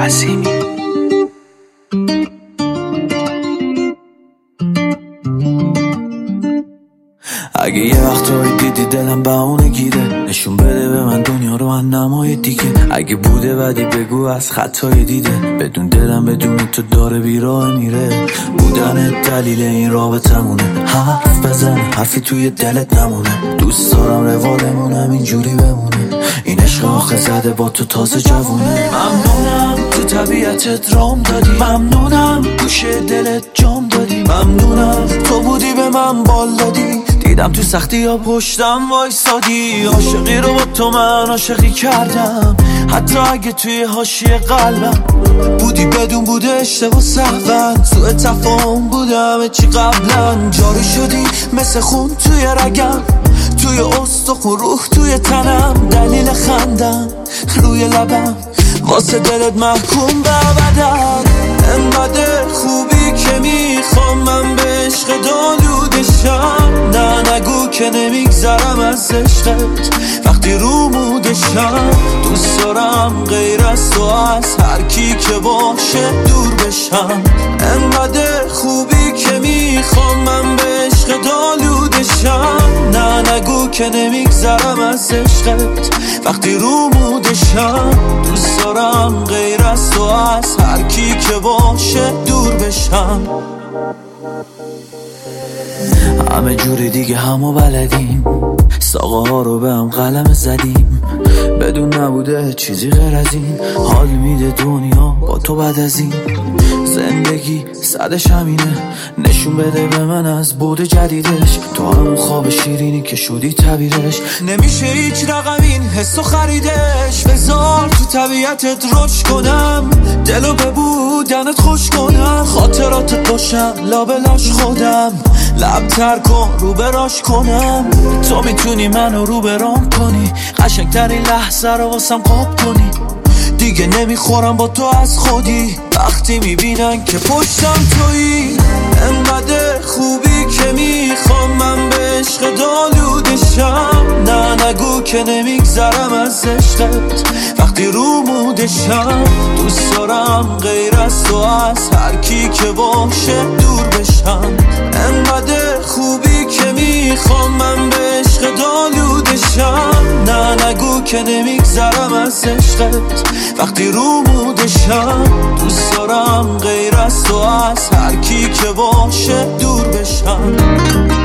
عظیمی. اگه یه وقتایی دیدی دلم بهونه گیره، نشون بده به من دنیا رو من نمای دیگه. اگه بوده بدی بگو از خطای دیده، بدون دلم بدون تو داره بیراه میره. بودن دلیل این رابطمونه، حرف بزن حرفی توی دلت نمونه. دوست دارم روالمونم اینجوری بمونه، این عشق آخه زده با تو تازه جوونه. ممنونم تو طبیعتت رام دادی، ممنونم گوشه دلت جام دادی، ممنونم تو بودی به من بال دادی. دیدم تو سختی ها پشتم وایسادی، عاشقی رو با تو من عاشقی کردم. حتی اگه توی حاشیه قلبم بودی بدون بوده اشتباه سهون. سوء تفاهم بودم چی قبلا، جاری شدی مثل خون توی رگم، توی استخون روح توی تنم. دلیل خندم روی لبم واسه دلت محکوم به ابدن. انقدر خوبی که میخوام من به عشق دالودشم. نه نگو که نمیگذرم از عشقت وقتی رو مودشم. دوست دارم غیر از تو از هر کی که باشه دور بشم. انقدر خوبی که میخوام من به عشق دالودشم. نه نگو که نمیگذرم از عشقت وقتی رو مودشم. دوست دارم غیر از تو از هر کی که باشه دور بشم. همه جوری دیگه همو بلدیم، ساقه ها رو به هم قلم زدیم. بدون نبوده چیزی غیر از این، حال میده دنیا با تو بعد از این. زندگی صدش همینه، نشون بده به من از بود جدیدش. تو همون خواب شیرینی که شدی تعبیرش، نمیشه هیچ رقم این حسو خریدش. بذار تو طبیعتت رشد کنم، دلو به بودنت خوش کنم. خاطراتت باشم لابلاش خودم، لب تر کن رو براش کنم. تو میتونی منو رو برام کنی، قشنگترین لحظه رو واسم قاب کنی. دیگه نمیخورم با تو از خودی، وقتی میبینن که پشتم تویی. انقدر خوبی که میخوام من به عشق دالودشم. نه نگو که نمیگذرم از عشقت وقتی رو مودشم. دوست دارم غیر از تو از هر کی که باشه دور بشم. انقدر خوبی که میخوام من به عشق دالودشم. نه نگو که نمیگذرم از عشقت وقتی رو مودشم. دوست دارم غیر از تو از هر کی که باشه دور بشم.